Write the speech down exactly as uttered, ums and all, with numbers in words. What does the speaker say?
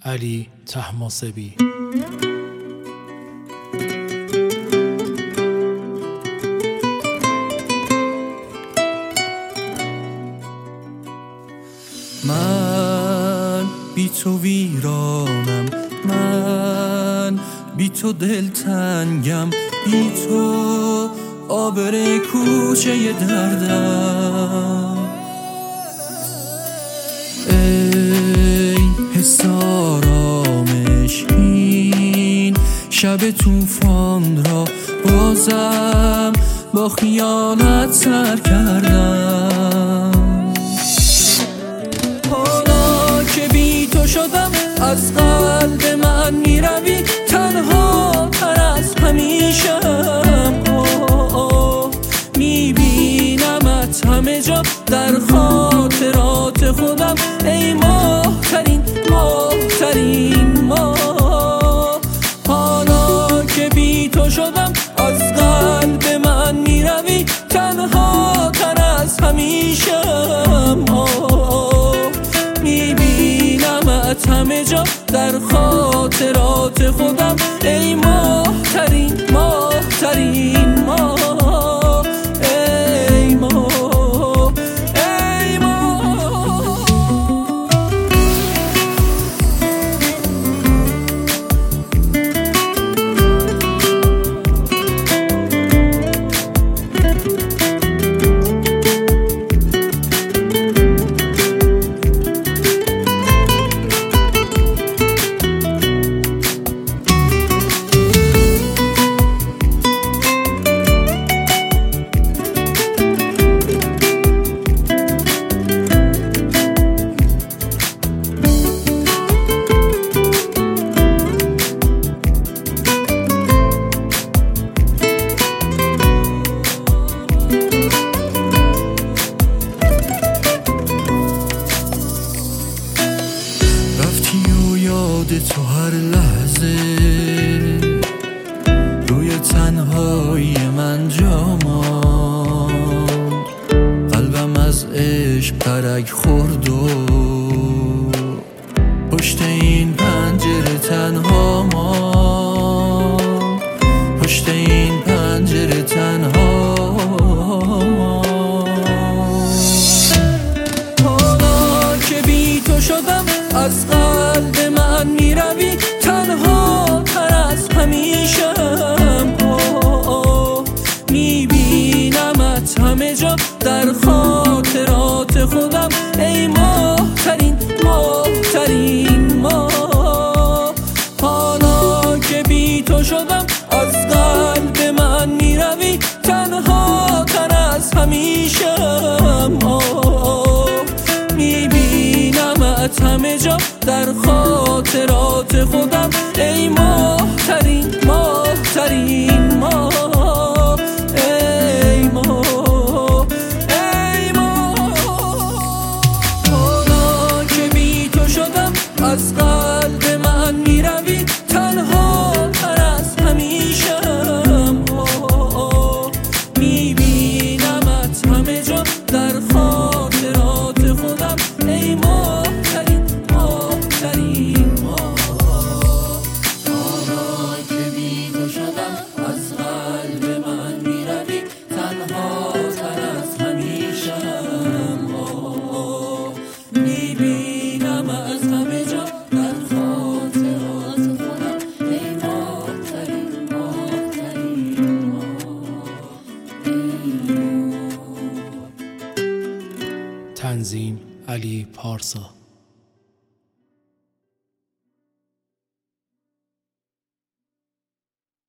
علی طهماسبی. من بی تو ویرانم، من بی تو دلتنگم، بی تو آبر کوچه دردم. ای حس آرامش این شب توفان را بازم با خیالت سر کردم. حالا که بی تو شدم از قلب من میروی، تنها تر از همیشم. میبینمت همه جا در خاطرات خودم، ای ماه‌ترین ماه‌ترین ماه. حالا که بی تو شدم از قلب من میروی، تنها تر از همیشم. میبینمت همه جا در خاطرات خودم، ای ماه‌ترین ماه‌ترین ماه. تو هر لحظه روی تنهایی من جا ماند، قلبم از عشق ترک خورد و پشت این پنجره تنها ماند، پشت این پنجره تنها ماند. حالا که بی تو شدم از قلب من میروی، تنها تر از همیشم. میبینمت همه جا در خاطرات خودم، ای ماه‌ترین ماه‌ترین ماه. حالا که بی تو شدم از قلب من میروی، تنها تر از همیشم. میبینمت همه جا در خاطرات خودم، ای ماه‌ترین ماه‌ترین ماه. ای ماه ای ماه. حالا که بی تو شدم از قلب من میروی، تنها تر از همیشم. میبینمت همه جا در خاطرات خودم، ای ماه‌ترین ماه‌ترین ماه. حالا که بی تو شدم از قلب من میروی، تنها تر از همیشم. میبینم از همه جا در خاطرات خودم، ای ماه‌ترین ماه‌ترین ماه. تنظیم علی پارسا.